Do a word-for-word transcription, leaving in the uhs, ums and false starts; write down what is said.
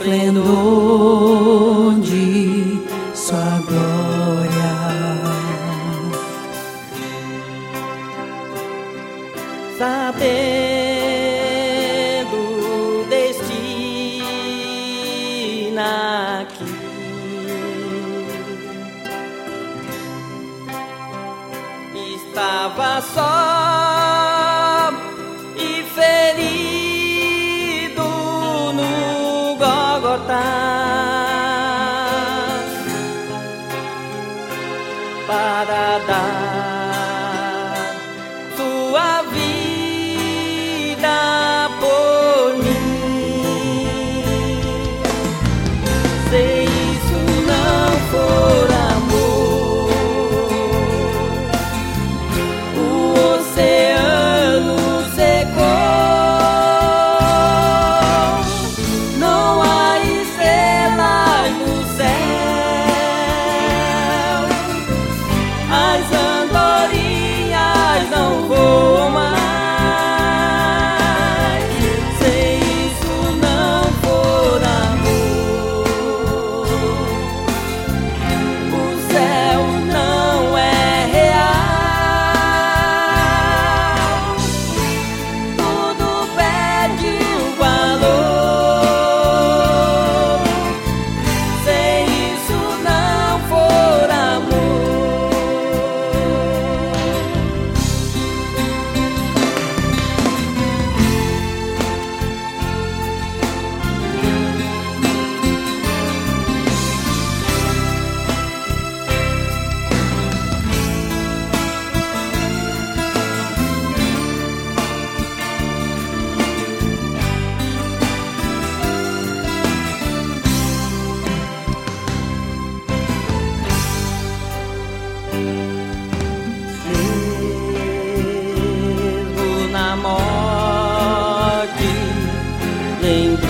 esplendor de sua glória. Sabendo o destino aqui, estava só e ferido no Gólgota, para dar sua vida por mim. Se isso não for amor, o oceano secou, não há estrelas no céu, as andorinhas não voam mais. Se isso não for amor, o céu não é real, tudo perde o valor. Se isso não for amor, mesmo na morte, lembro